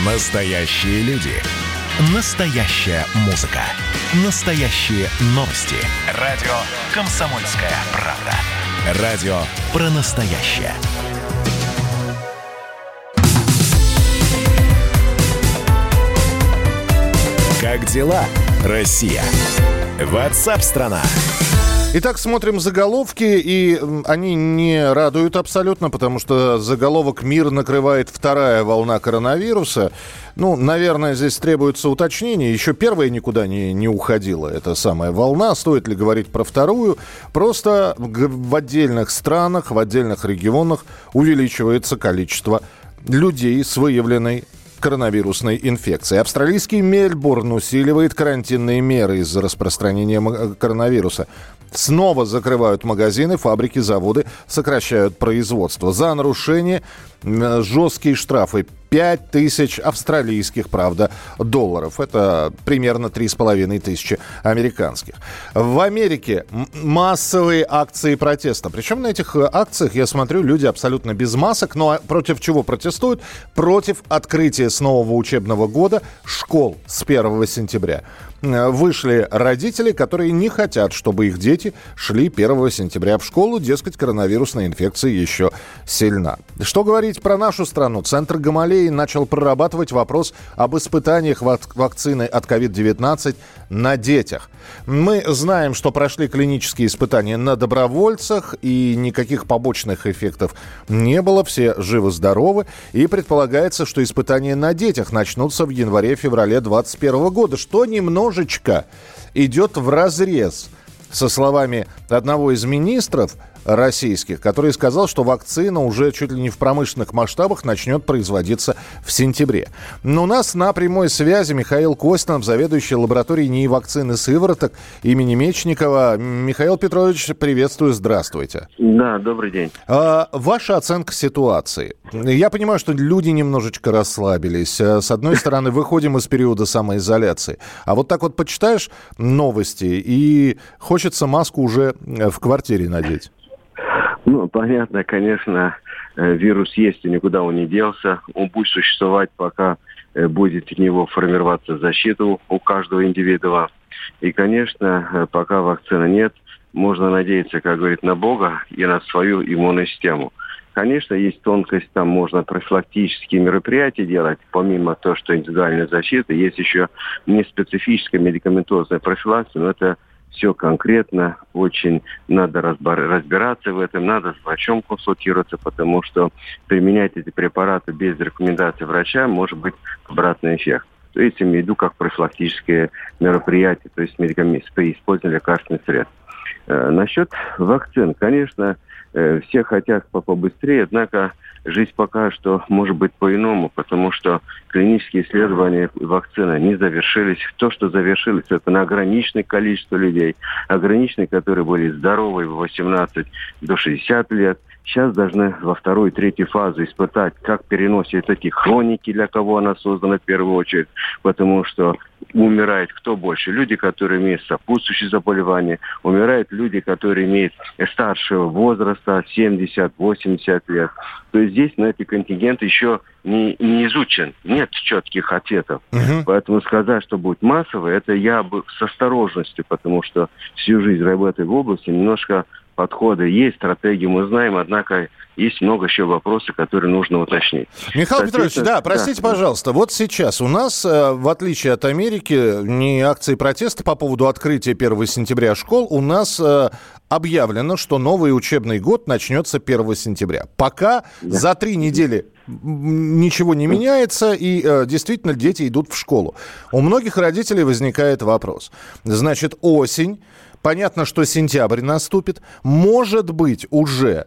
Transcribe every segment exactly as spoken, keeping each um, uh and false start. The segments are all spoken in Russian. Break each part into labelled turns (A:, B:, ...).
A: Настоящие люди. Настоящая музыка. Настоящие новости. Радио «Комсомольская правда». Радио про настоящее. Как дела, Россия? Ватсап-страна!
B: Итак, смотрим заголовки, и они не радуют абсолютно, потому что заголовок «Мир накрывает вторая волна коронавируса». Ну, наверное, здесь требуется уточнение. Еще первая никуда не, не уходила, эта самая волна. Стоит ли говорить про вторую? Просто в отдельных странах, в отдельных регионах увеличивается количество людей с выявленной коронавирусной инфекции. Австралийский Мельбурн усиливает карантинные меры из-за распространения коронавируса. Снова закрывают магазины, фабрики, заводы, сокращают производство. За нарушение жесткие штрафы. пять тысяч австралийских, правда, долларов. Это примерно три с половиной тысячи американских. В Америке массовые акции протеста. Причем на этих акциях, я смотрю, люди абсолютно без масок. Но против чего протестуют? Против открытия с нового учебного года школ с первого сентября. Вышли родители, которые не хотят, чтобы их дети шли первого сентября в школу. Дескать, коронавирусная инфекция еще сильна. Что говорить про нашу страну? Центр Гамалеи начал прорабатывать вопрос об испытаниях вак- вакцины от ковид девятнадцать на детях. Мы знаем, что прошли клинические испытания на добровольцах, и никаких побочных эффектов не было. Все живы-здоровы. И предполагается, что испытания на детях начнутся в январе-феврале двадцать первого года, что немножечко идет вразрез со словами одного из министров российских, который сказал, что вакцина уже чуть ли не в промышленных масштабах начнет производиться в сентябре. Но у нас на прямой связи Михаил Костинов, заведующий лабораторией НИИ вакцины сывороток имени Мечникова. Михаил Петрович, приветствую, здравствуйте.
C: Да, добрый день.
B: А, ваша оценка ситуации. Я понимаю, что люди немножечко расслабились. С одной стороны, выходим из периода самоизоляции. А вот так вот почитаешь новости, и хочется маску уже в квартире надеть.
C: Ну, понятно, конечно, вирус есть и никуда он не делся. Он будет существовать, пока будет в него формироваться защита у каждого индивидуума. И, конечно, пока вакцины нет, можно надеяться, как говорит, на Бога и на свою иммунную систему. Конечно, есть тонкость, там можно профилактические мероприятия делать, помимо того, что индивидуальная защита. Есть еще неспецифическая медикаментозная профилактика, но это все конкретно, очень надо разбираться в этом, надо с врачом консультироваться, потому что применять эти препараты без рекомендации врача может быть обратный эффект. То есть, имею в виду, как профилактическое мероприятие, то есть медикаменты при использовании лекарственных средств. Э, насчет вакцин, конечно, э, все хотят побыстрее, однако жизнь пока что может быть по-иному, потому что клинические исследования вакцины не завершились. То, что завершилось, это на ограниченное количество людей, ограниченные, которые были здоровы в восемнадцать до шестидесяти лет. Сейчас должны во второй и третьей фазе испытать, как переносят эти хроники, для кого она создана в первую очередь, потому что умирает кто больше? Люди, которые имеют сопутствующие заболевания, умирают люди, которые имеют старшего возраста, семьдесят-восемьдесят лет. То есть здесь на эти контингенты еще не, не изучен, нет четких ответов. Uh-huh. Поэтому сказать, что будет массово, это я бы с осторожностью, потому что всю жизнь работаю в области, немножко подходы есть, стратегии мы знаем, однако есть много еще вопросов, которые нужно уточнить.
B: Михаил Петрович, да, простите, да. пожалуйста, вот сейчас у нас, в отличие от Америки, не акции протеста по поводу открытия первого сентября школ, у нас объявлено, что новый учебный год начнется первого сентября. Пока да. за три недели ничего не меняется, и э, действительно дети идут в школу. У многих родителей возникает вопрос. Значит, осень, понятно, что сентябрь наступит. Может быть, уже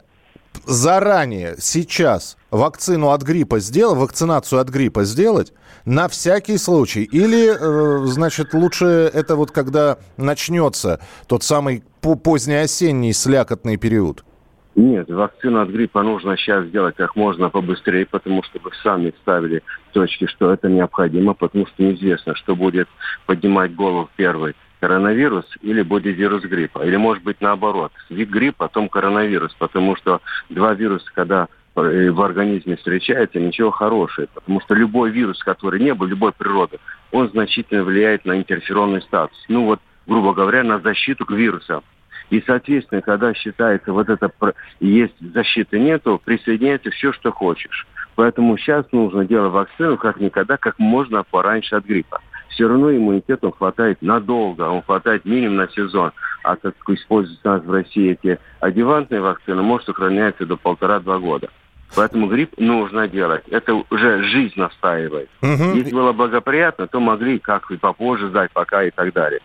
B: заранее, сейчас вакцину от гриппа сделать, вакцинацию от гриппа сделать на всякий случай? Или, э, значит, лучше это вот когда начнется тот самый позднеосенний слякотный период?
C: Нет, вакцину от гриппа нужно сейчас сделать как можно побыстрее, потому что вы сами ставили точки, что это необходимо, потому что неизвестно, что будет поднимать голову первый. Коронавирус или будет вирус гриппа. Или может быть наоборот. Грипп, потом коронавирус. Потому что два вируса, когда в организме встречается, ничего хорошего. Потому что любой вирус, который не был, любой природы, он значительно влияет на интерферонный статус. Ну вот, грубо говоря, на защиту к вирусам. И, соответственно, когда считается вот это, есть защиты нету, присоединяется все, что хочешь. Поэтому сейчас нужно делать вакцину как никогда, как можно пораньше от гриппа. Все равно иммунитет он хватает надолго, он хватает минимум на сезон. А как используются у нас в России эти адъювантные вакцины, может сохраняться до полтора-два года. Поэтому грипп нужно делать. Это уже жизнь настаивает. Угу. Если было благоприятно, то могли как-то попозже сдать, пока и так далее.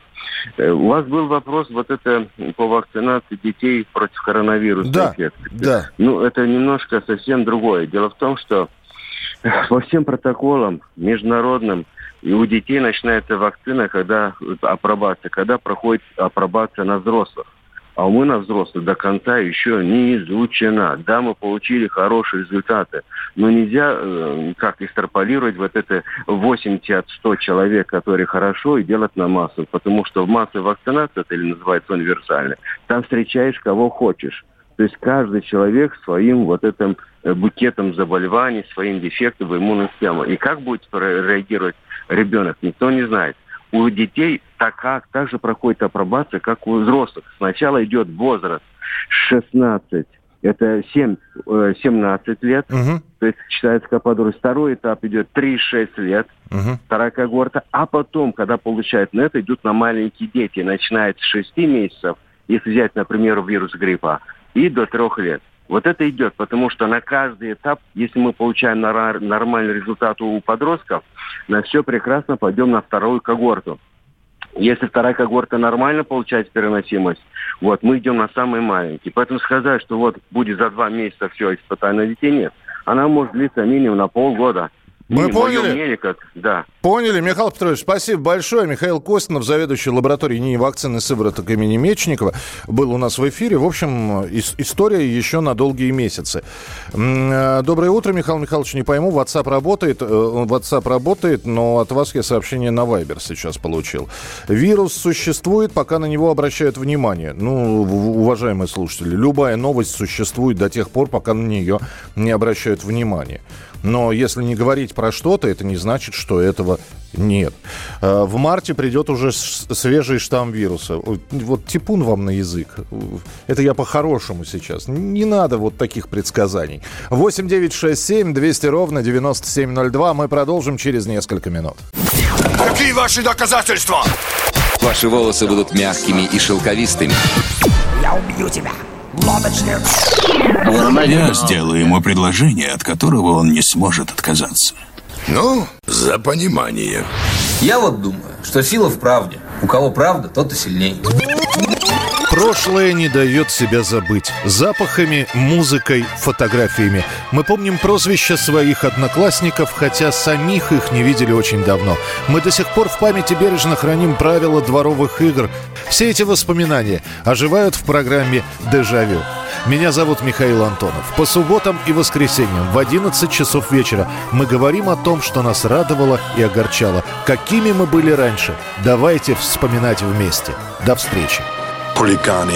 C: У вас был вопрос вот это по вакцинации детей против коронавируса.
B: Да, да.
C: Ну, это немножко совсем другое. Дело в том, что по всем протоколам международным и у детей начинается вакцина, когда апробация, когда проходит апробация на взрослых. А мы на взрослых до конца еще не изучена. Да, мы получили хорошие результаты, но нельзя э, как экстраполировать вот это восемьдесят-сто человек, которые хорошо, и делать на массу. Потому что в массовой вакцинации, это или называется универсальной, там встречаешь кого хочешь. То есть каждый человек своим вот этим букетом заболеваний, своим дефектом в иммунной системе. И как будет реагировать ребенок, никто не знает. У детей так, как, так же проходит апробация, как у взрослых. Сначала идет возраст шестнадцать, это семь, семнадцать лет, угу. То есть считается как подросток. Второй этап идет три-шесть лет, угу. Вторая когорта. А потом, когда получают на это, идут на маленькие дети, начинают с шести месяцев, если взять, например, вирус гриппа, и до трех лет. Вот это идет, потому что на каждый этап, если мы получаем нормальный результат у подростков, на все прекрасно пойдем на вторую когорту. Если вторая когорта нормально получает переносимость, вот, мы идем на самые маленькие. Поэтому сказать, что вот будет за два месяца все испытание на детей, нет. Она может длиться минимум на полгода.
B: Мы поняли.
C: Мнение, как, да.
B: Поняли. Михаил Петрович, спасибо большое. Михаил Костинов, заведующий лабораторией НИИ вакцины сывороток имени Мечникова, был у нас в эфире. В общем, история еще на долгие месяцы. Доброе утро, Михаил Михайлович. Не пойму, WhatsApp работает, WhatsApp работает, но от вас я сообщение на Viber сейчас получил. Вирус существует, пока на него обращают внимание. Ну, уважаемые слушатели, любая новость существует до тех пор, пока на нее не обращают внимания. Но если не говорить про что-то, это не значит, что этого нет. В марте придет уже свежий штамм вируса. Вот типун вам на язык. Это я по-хорошему сейчас. Не надо вот таких предсказаний. восемь девятьсот шестьдесят семь двести ровно девяносто семь ноль два. Мы продолжим через несколько минут.
D: Какие ваши доказательства?
E: Ваши волосы будут мягкими и шелковистыми.
D: Я убью тебя. Лодочник. Я сделаю ему предложение, от которого он не сможет отказаться. Ну, за понимание.
F: Я вот думаю, что сила в правде. У кого правда, тот и сильней.
B: Прошлое не дает себя забыть. Запахами, музыкой, фотографиями. Мы помним прозвища своих одноклассников, хотя самих их не видели очень давно. Мы до сих пор в памяти бережно храним правила дворовых игр. Все эти воспоминания оживают в программе «Дежавю». Меня зовут Михаил Антонов. По субботам и воскресеньям в одиннадцать часов вечера мы говорим о том, что нас радовало и огорчало. Какими мы были раньше. Давайте вспоминать вместе. До встречи.
D: Хулиганы.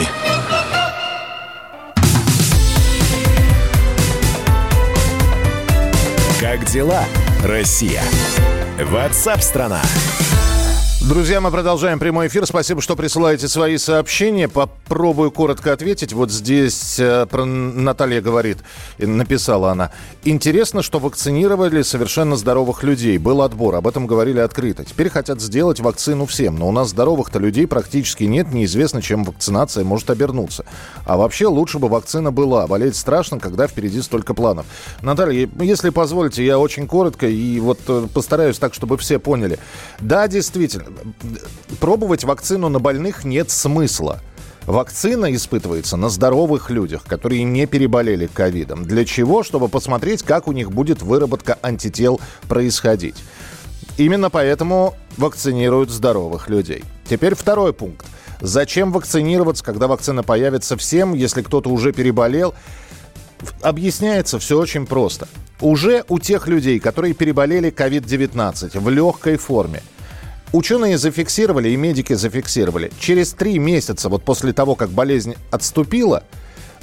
A: Как дела, Россия? WhatsApp-страна.
B: Друзья, мы продолжаем прямой эфир. Спасибо, что присылаете свои сообщения. Попробую коротко ответить. Вот здесь э, про Наталья говорит, написала она. Интересно, что вакцинировали совершенно здоровых людей. Был отбор, об этом говорили открыто. Теперь хотят сделать вакцину всем. Но у нас здоровых-то людей практически нет. Неизвестно, чем вакцинация может обернуться. А вообще лучше бы вакцина была. Болеть страшно, когда впереди столько планов. Наталья, если позволите, я очень коротко и вот постараюсь так, чтобы все поняли. Да, действительно. Пробовать вакцину на больных нет смысла. Вакцина испытывается на здоровых людях, которые не переболели ковидом. Для чего? Чтобы посмотреть, как у них будет выработка антител происходить. Именно поэтому вакцинируют здоровых людей. Теперь второй пункт. Зачем вакцинироваться, когда вакцина появится всем, если кто-то уже переболел? Объясняется все очень просто. Уже у тех людей, которые переболели ковид девятнадцать в легкой форме, ученые зафиксировали и медики зафиксировали. Через три месяца, вот после того, как болезнь отступила,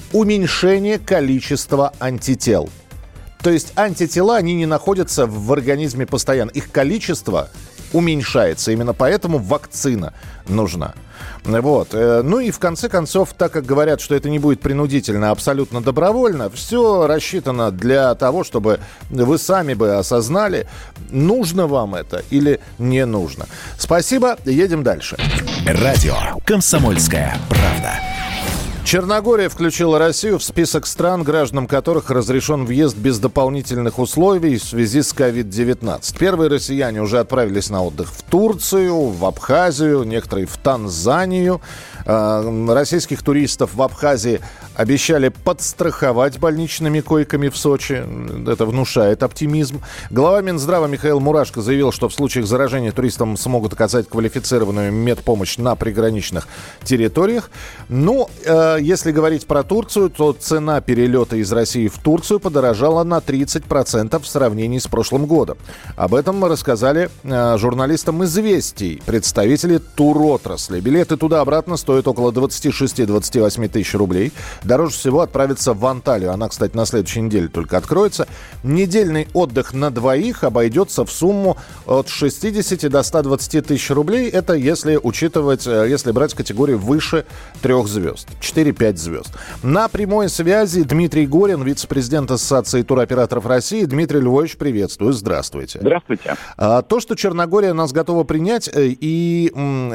B: уменьшение количества антител. То есть антитела, они не находятся в организме постоянно. Их количество уменьшается. Именно поэтому вакцина нужна. Вот. Ну и в конце концов, так как говорят, что это не будет принудительно, а абсолютно добровольно, все рассчитано для того, чтобы вы сами бы осознали, нужно вам это или не нужно. Спасибо, едем дальше.
A: Радио «Комсомольская правда».
B: Черногория включила Россию в список стран, гражданам которых разрешен въезд без дополнительных условий в связи с ковид девятнадцать. Первые россияне уже отправились на отдых в Турцию, в Абхазию, некоторые в Танзанию. Российских туристов в Абхазии обещали подстраховать больничными койками в Сочи. Это внушает оптимизм. Глава Минздрава Михаил Мурашко заявил, что в случаях заражения туристам смогут оказать квалифицированную медпомощь на приграничных территориях. Ну, если говорить про Турцию, то цена перелета из России в Турцию подорожала на тридцать процентов в сравнении с прошлым годом. Об этом мы рассказали журналистам «Известий», представители туротрасли. Билеты туда-обратно стоят около двадцать шесть - двадцать восемь тысяч рублей. Дороже всего отправиться в Анталию. Она, кстати, на следующей неделе только откроется. Недельный отдых на двоих обойдется в сумму от шестьдесят до ста двадцати тысяч рублей. Это если учитывать, если брать категорию выше трех звезд. четыре-пять звезд. На прямой связи Дмитрий Горин, вице-президент Ассоциации туроператоров России. Дмитрий Львович, приветствую. Здравствуйте.
G: Здравствуйте.
B: А, то, что Черногория нас готова принять, и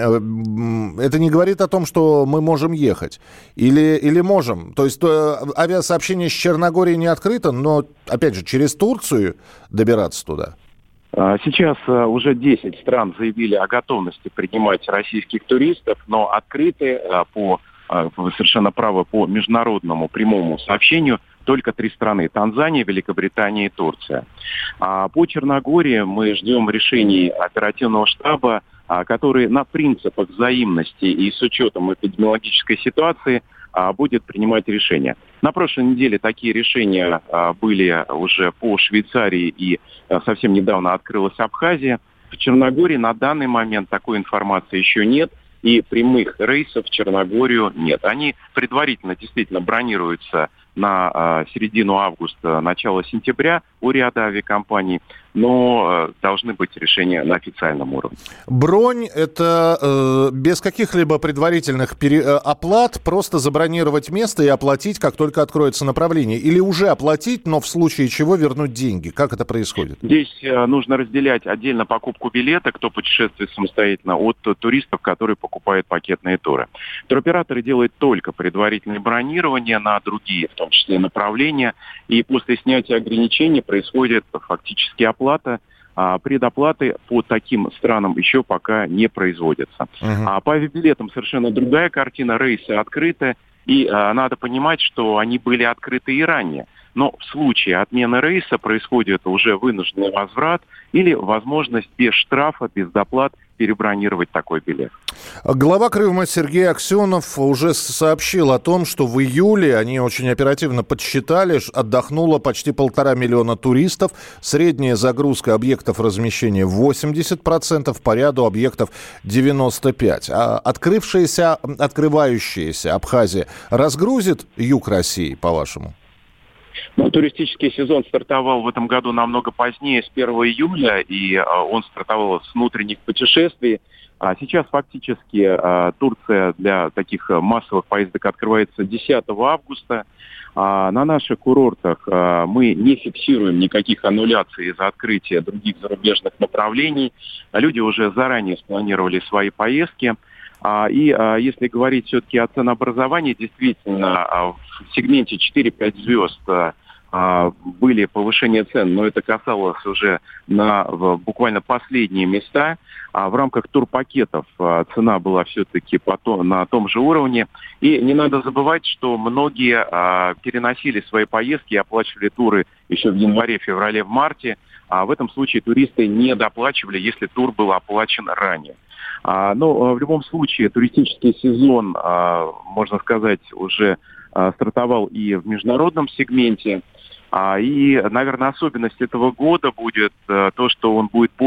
B: м, это не говорит о том, что мы можем ехать. Или, или можем. То есть то, авиасообщение с Черногорией не открыто, но, опять же, через Турцию добираться туда.
G: Сейчас уже десять стран заявили о готовности принимать российских туристов, но открыты по, вы совершенно правы, по международному прямому сообщению только три страны: Танзания, Великобритания и Турция. По Черногории мы ждем решений оперативного штаба, который на принципах взаимности и с учетом эпидемиологической ситуации будет принимать решения. На прошлой неделе такие решения были уже по Швейцарии, и совсем недавно открылась Абхазия. В Черногории на данный момент такой информации еще нет, и прямых рейсов в Черногорию нет. Они предварительно действительно бронируются на середину августа, начало сентября у ряда авиакомпаний, но э, должны быть решения на официальном уровне.
B: Бронь – это э, без каких-либо предварительных пере... оплат, просто забронировать место и оплатить, как только откроется направление? Или уже оплатить, но в случае чего вернуть деньги? Как это происходит?
G: Здесь э, нужно разделять отдельно покупку билета, кто путешествует самостоятельно, от туристов, которые покупают пакетные туры. Туроператоры делают только предварительное бронирование на другие, в том числе, направления, и после снятия ограничений происходит фактически оплата. Оплата, а предоплаты по таким странам еще пока не производятся. Uh-huh. А по авиабилетам совершенно другая картина. Рейсы открыты, и а, надо понимать, что они были открыты и ранее. Но в случае отмены рейса происходит уже вынужденный возврат или возможность без штрафа, без доплат перебронировать такой билет.
B: Глава Крыма Сергей Аксенов уже сообщил о том, что в июле, они очень оперативно подсчитали, отдохнуло почти полтора миллиона туристов. Средняя загрузка объектов размещения восемьдесят процентов, по ряду объектов девяносто пять процентов. А открывшаяся, открывающаяся Абхазия разгрузит юг России, по-вашему?
G: Ну, туристический сезон стартовал в этом году намного позднее, с первого июля, и а, он стартовал с внутренних путешествий. А сейчас фактически а, Турция для таких массовых поездок открывается десятого августа. А, на наших курортах а, мы не фиксируем никаких аннуляций из-за открытия других зарубежных направлений. Люди уже заранее спланировали свои поездки. А, и а, если говорить все-таки о ценообразовании, действительно, а, в сегменте четыре-пять звезд а, были повышения цен, но это касалось уже на в, буквально последние места. А в рамках турпакетов а, цена была все-таки потом, на том же уровне. И не надо забывать, что многие а, переносили свои поездки и оплачивали туры еще в январе, феврале, в марте. А в этом случае туристы не доплачивали, если тур был оплачен ранее. А, но в любом случае туристический сезон, а, можно сказать, уже а, стартовал и в международном сегменте. А, и, наверное, особенность этого года будет а, то, что он будет более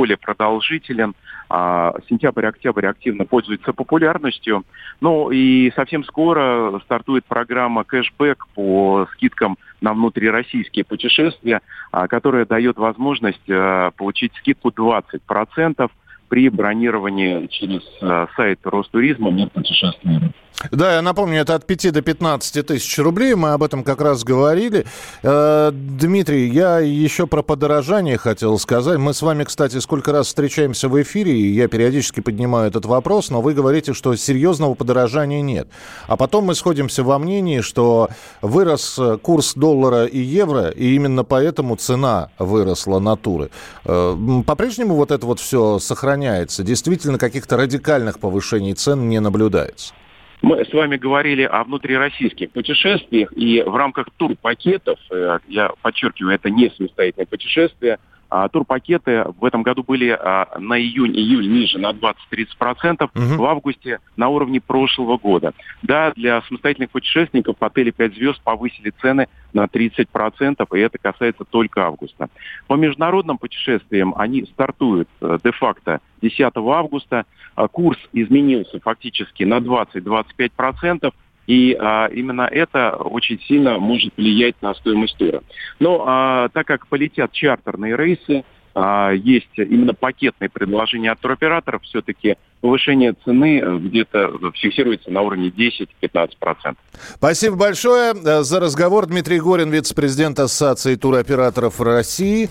G: более продолжителен. Сентябрь-октябрь активно пользуется популярностью. Ну и совсем скоро стартует программа кэшбэк по скидкам на внутрироссийские путешествия, которая дает возможность получить скидку двадцать процентов при бронировании через сайт Ростуризма «Мир путешествий».
B: Да, я напомню, это от пяти до пятнадцати тысяч рублей, мы об этом как раз говорили. Э, Дмитрий, я еще про подорожание хотел сказать. Мы с вами, кстати, сколько раз встречаемся в эфире, и я периодически поднимаю этот вопрос, но вы говорите, что серьезного подорожания нет. А потом мы сходимся во мнении, что вырос курс доллара и евро, и именно поэтому цена выросла на туры. Э, по-прежнему вот это вот все сохраняется? Действительно, каких-то радикальных повышений цен не наблюдается?
G: Мы с вами говорили о внутрироссийских путешествиях, и в рамках турпакетов, я подчеркиваю, это не самостоятельное путешествие, а турпакеты в этом году были на июнь-июль ниже на двадцать-тридцать процентов, угу. В августе на уровне прошлого года. Да, для самостоятельных путешественников отели пять звезд повысили цены на тридцать процентов, и это касается только августа. По международным путешествиям они стартуют де-факто десятого августа. Курс изменился фактически на двадцать-двадцать пять процентов. И а, именно это очень сильно может влиять на стоимость тура. Но а, так как полетят чартерные рейсы, а, есть именно пакетные предложения от туроператоров, все-таки повышение цены где-то фиксируется на уровне десять-пятнадцать процентов.
B: Спасибо большое за разговор. Дмитрий Горин, вице-президент Ассоциации туроператоров России.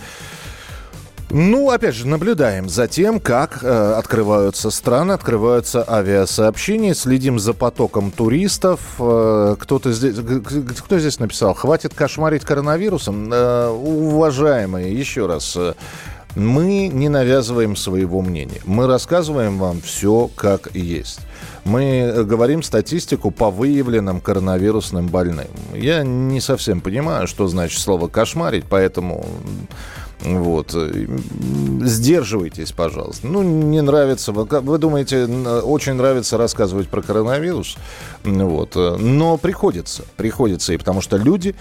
B: Ну, опять же, наблюдаем за тем, как э, открываются страны, открываются авиасообщения, следим за потоком туристов. Э, кто-то здесь, кто здесь написал? Хватит кошмарить коронавирусом. Э, уважаемые, еще раз, э, мы не навязываем своего мнения. Мы рассказываем вам все, как есть. Мы говорим статистику по выявленным коронавирусным больным. Я не совсем понимаю, что значит слово «кошмарить», поэтому... Вот. Сдерживайтесь, пожалуйста. Ну, не нравится. Вы думаете, очень нравится рассказывать про коронавирус? Вот. Но приходится. Приходится. И потому что люди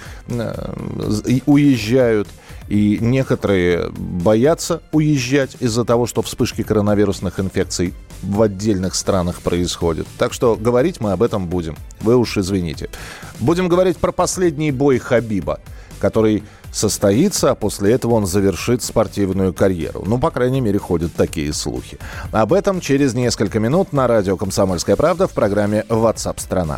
B: уезжают, и некоторые боятся уезжать из-за того, что вспышки коронавирусных инфекций в отдельных странах происходят. Так что говорить мы об этом будем. Вы уж извините. Будем говорить про последний бой Хабиба, который состоится, а после этого он завершит спортивную карьеру. Ну, по крайней мере, ходят такие слухи. Об этом через несколько минут на радио «Комсомольская правда» в программе WhatsApp страна.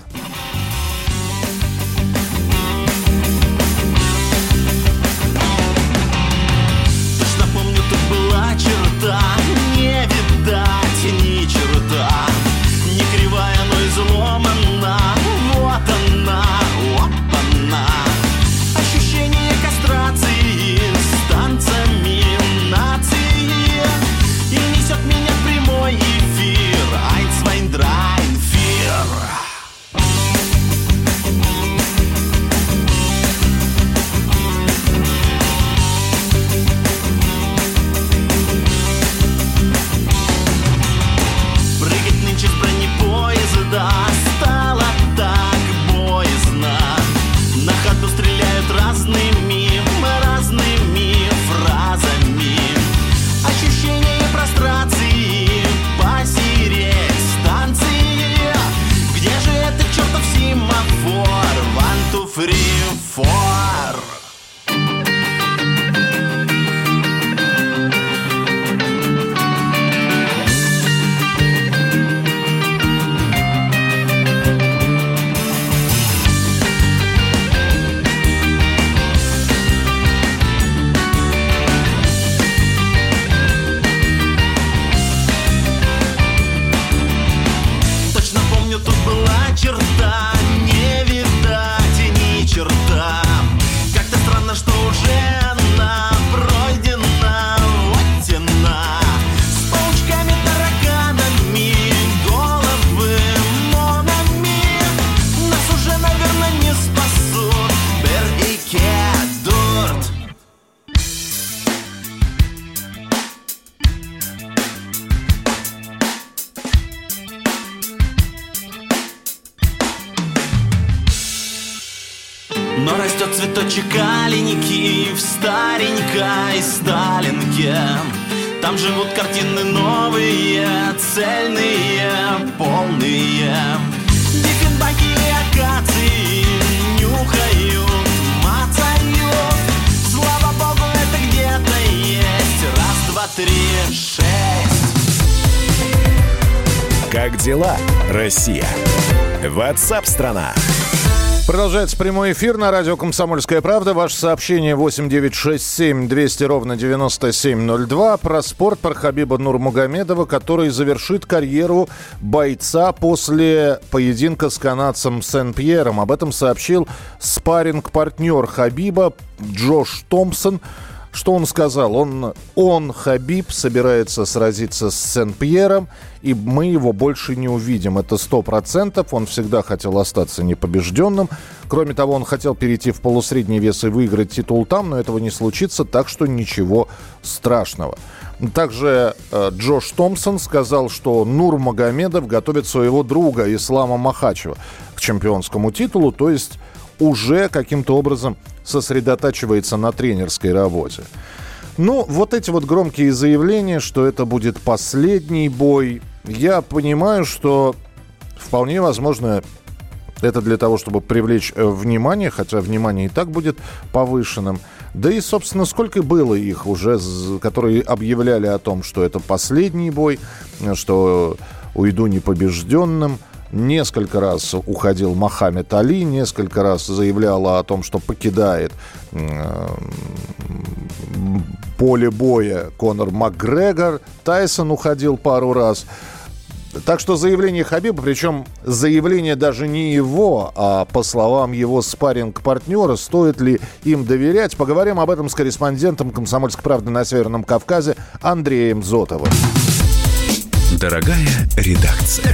H: Точно помню, тут была черта, не видать ни черта, не кривая, но изломана. Вот она, опа-на. Ощущение кастрации с танцами нации, и несет меня в прямой эфир. Eins, zwei, drei, vier. Прыгать нынче с бронепоезда стало так боязно. На ходу стреляют разными, разными фразами. Ощущение прострации, посереть станции. Где же этот чертов семафор? One, two, three, four. Точно помню, тут была черта, не видать ни черта. Как-то странно, что уже она пройдена, вот тена. С паучками, тараканами, головы монами. Нас уже, наверное, не спасут Бер и Кедурт. Но растет цветочек аленький в старенькой Сталинке. Там живут картины новые, цельные, полные. Диффенбахи и акации нюхают, мацают. Слава богу, это где-то есть. Раз, два, три, шесть.
A: Как дела, Россия? Ватсап-страна!
B: Продолжается прямой эфир на радио «Комсомольская правда». Ваше сообщение восемь девятьсот шестьдесят семь двести ровно девяносто семь ноль два. Про спорт, про Хабиба Нурмагомедова, который завершит карьеру бойца после поединка с канадцем Сен-Пьером. Об этом сообщил спарринг-партнер Хабиба Джош Томпсон. Что он сказал? Он, он, Хабиб, собирается сразиться с Сен-Пьером, и мы его больше не увидим. Это сто процентов. Он всегда хотел остаться непобежденным. Кроме того, он хотел перейти в полусредний вес и выиграть титул там, но этого не случится, так что ничего страшного. Также э, Джош Томпсон сказал, что Нурмагомедов готовит своего друга Ислама Махачева к чемпионскому титулу, то есть уже каким-то образом сосредотачивается на тренерской работе. Ну, вот эти вот громкие заявления, что это будет последний бой. Я понимаю, что вполне возможно это для того, чтобы привлечь внимание, хотя внимание и так будет повышенным. Да и, собственно, сколько было их уже, которые объявляли о том, что это последний бой, что уйду непобежденным. Несколько раз уходил Мохаммед Али, несколько раз заявляла о том, что покидает э, поле боя Конор Макгрегор. Тайсон уходил пару раз. Так что заявление Хабиба, причем заявление даже не его, а по словам его спарринг-партнера, стоит ли им доверять, поговорим об этом с корреспондентом «Комсомольской правды» на Северном Кавказе Андреем Зотовым.
A: Дорогая редакция.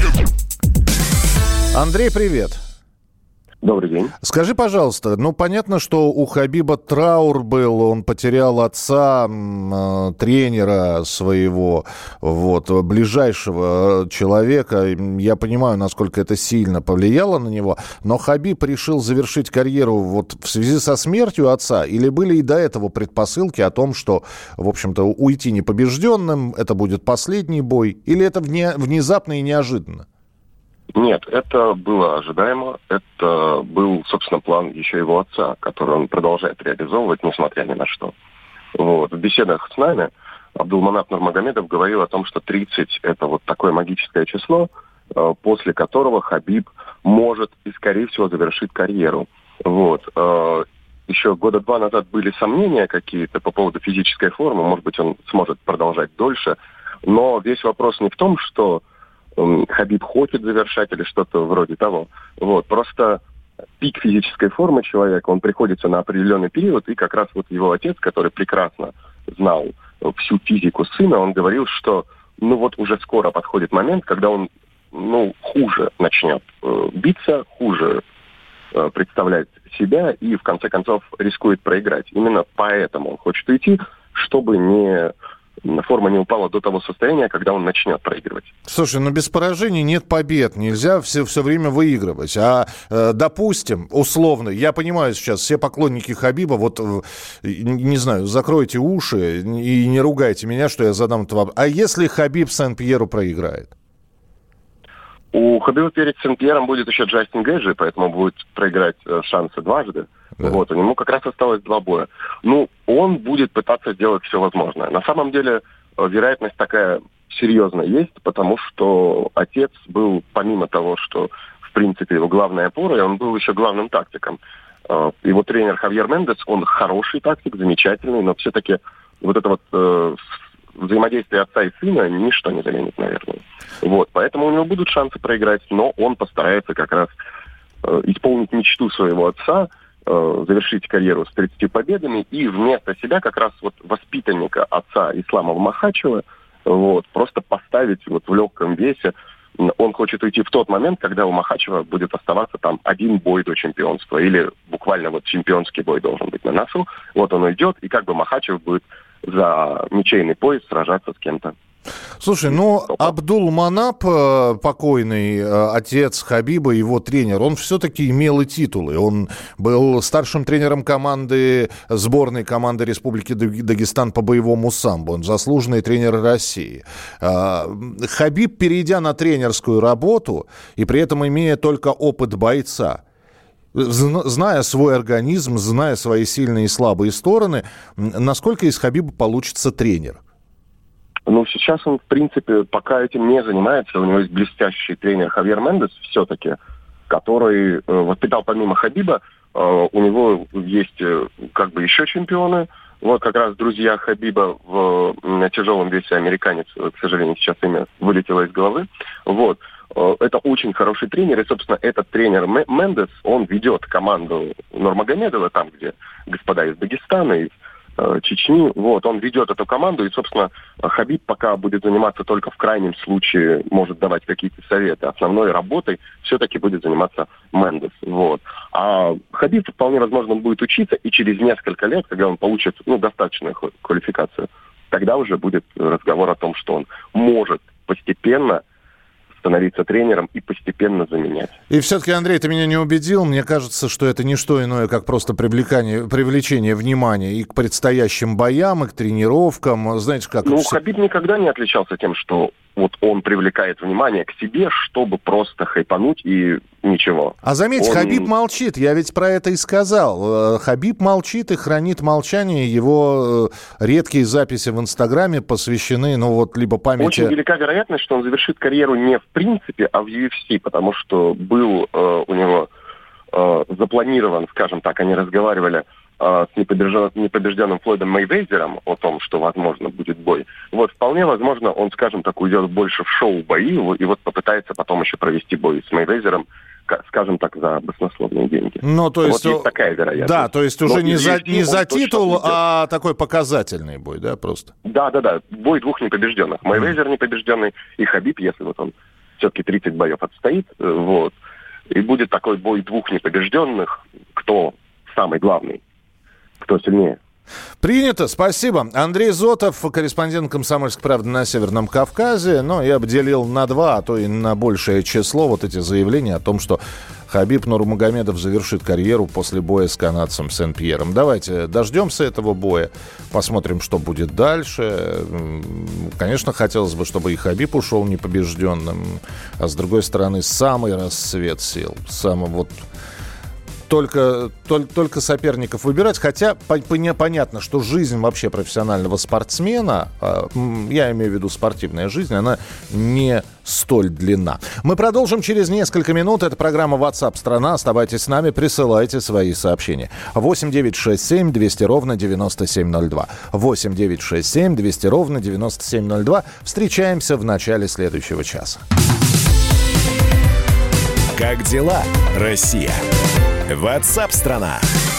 B: Андрей, привет.
C: Добрый день.
B: Скажи, пожалуйста, ну, понятно, что у Хабиба траур был, он потерял отца, э, тренера своего, вот, ближайшего человека. Я понимаю, насколько это сильно повлияло на него, но Хабиб решил завершить карьеру вот в связи со смертью отца, или были и до этого предпосылки о том, что, в общем-то, уйти непобежденным, это будет последний бой, или это вне, внезапно и неожиданно?
I: Нет, это было ожидаемо. Это был, собственно, план еще его отца, который он продолжает реализовывать, несмотря ни на что. Вот. В беседах с нами Абдулманап Нурмагомедов говорил о том, что тридцать – это вот такое магическое число, после которого Хабиб может и, скорее всего, завершит карьеру. Вот. Еще года два назад были сомнения какие-то по поводу физической формы. Может быть, он сможет продолжать дольше. Но весь вопрос не в том, что Хабиб хочет завершать или что-то вроде того. Вот. Просто пик физической формы человека, он приходится на определенный период, и как раз вот его отец, который прекрасно знал всю физику сына, он говорил, что ну вот уже скоро подходит момент, когда он ну, хуже начнет э, биться, хуже э, представлять себя и в конце концов рискует проиграть. Именно поэтому он хочет уйти, чтобы не... форма не упала до того состояния, когда он начнет проигрывать.
B: Слушай, ну без поражений нет побед. Нельзя все, все время выигрывать. А, э, допустим, условно, я понимаю сейчас, все поклонники Хабиба, вот, э, не знаю, закройте уши и не ругайте меня, что я задам этот вопрос. А если Хабиб Сен-Пьеру проиграет?
I: У Хабиба перед Сен-Пьером будет еще Джастин Гэджи, поэтому будет проиграть э, шансы дважды. Да. Вот, у него как раз осталось два боя. Ну, он будет пытаться сделать все возможное. На самом деле, э, вероятность такая серьезная есть, потому что отец был, помимо того, что, в принципе, его главная опора, он был еще главным тактиком. Э, его тренер Хавьер Мендес, он хороший тактик, замечательный, но все-таки вот это вот... Э, взаимодействие отца и сына ничто не заменит, наверное. Вот, поэтому у него будут шансы проиграть, но он постарается как раз э, исполнить мечту своего отца, э, завершить карьеру с тридцатью победами и вместо себя как раз вот воспитанника отца Ислама Махачева вот, просто поставить вот в легком весе. Он хочет уйти в тот момент, когда у Махачева будет оставаться там один бой до чемпионства, или буквально вот чемпионский бой должен быть на носу. Вот он уйдет, и как бы Махачев будет за ничейный пояс сражаться с кем-то
B: Слушай, ну, Абдулманап, покойный отец Хабиба, его тренер, он все-таки имел и титулы. Он был старшим тренером команды, сборной команды Республики Дагестан по боевому самбо. Он заслуженный тренер России. Хабиб, перейдя на тренерскую работу и при этом имея только опыт бойца, зная свой организм, зная свои сильные и слабые стороны, насколько из Хабиба получится тренер?
I: Ну, сейчас он, в принципе, пока этим не занимается. У него есть блестящий тренер Хавьер Мендес все-таки, который э, воспитал помимо Хабиба. Э, у него есть э, как бы еще чемпионы. Вот как раз друзья Хабиба в э, тяжелом весе американец, к сожалению, сейчас имя вылетело из головы. Вот. Э, это очень хороший тренер. И, собственно, этот тренер Мендес, он ведет команду Нурмагомедова там, где господа из Дагестана, из Чечни, вот, он ведет эту команду, и, собственно, Хабиб пока будет заниматься только в крайнем случае, может давать какие-то советы. Основной работой все-таки будет заниматься Мендес, вот. А Хабиб, вполне возможно, будет учиться, и через несколько лет, когда он получит, ну, достаточную квалификацию, тогда уже будет разговор о том, что он может постепенно становиться тренером и постепенно заменять.
B: И все-таки, Андрей, ты меня не убедил. Мне кажется, что это не что иное, как просто привлекание, привлечение внимания и к предстоящим боям, и к тренировкам. Знаете, как...
I: Ну, Хабиб никогда не отличался тем, что вот он привлекает внимание к себе, чтобы просто хайпануть и ничего.
B: А заметь, он... Хабиб молчит. Я ведь про это и сказал. Хабиб молчит и хранит молчание. Его редкие записи в Инстаграме посвящены, ну вот, либо памяти...
I: Очень велика вероятность, что он завершит карьеру не в принципе, а в ю эф си, потому что был э, у него э, запланирован, скажем так, они разговаривали с непобежденным, непобежденным Флойдом Мейвезером о том, что, возможно, будет бой. Вот, вполне возможно, он, скажем так, уйдет больше в шоу-бои, и вот попытается потом еще провести бой с Мейвезером, скажем так, за баснословные деньги.
B: Ну, то есть...
I: Вот есть такая вероятность.
B: Да, то есть уже не за, не за титул, а такой показательный бой, да, просто?
I: Да-да-да, бой двух непобежденных. Мейвезер непобежденный и Хабиб, если вот он все-таки тридцать боев отстоит, вот, и будет такой бой двух непобежденных, кто самый главный, кто сильнее.
B: Принято, спасибо. Андрей Зотов, корреспондент «Комсомольской правды» на Северном Кавказе. Ну, я обделил на два, а то и на большее число вот эти заявления о том, что Хабиб Нурмагомедов завершит карьеру после боя с канадцем Сен-Пьером. Давайте дождемся этого боя, посмотрим, что будет дальше. Конечно, хотелось бы, чтобы и Хабиб ушел непобежденным, а с другой стороны, самый расцвет сил, самый вот... Только, только, только соперников выбирать, хотя по, по, понятно, что жизнь вообще профессионального спортсмена, я имею в виду спортивная жизнь, она не столь длинна. Мы продолжим через несколько минут. Это программа WhatsApp страна. Оставайтесь с нами, присылайте свои сообщения. восемь девятьсот шестьдесят семь двести ровно девяносто семь ноль два. восемь девятьсот шестьдесят семь двести ровно девяносто семь ноль два. Встречаемся в начале следующего часа.
A: Как дела, Россия? WhatsApp страна.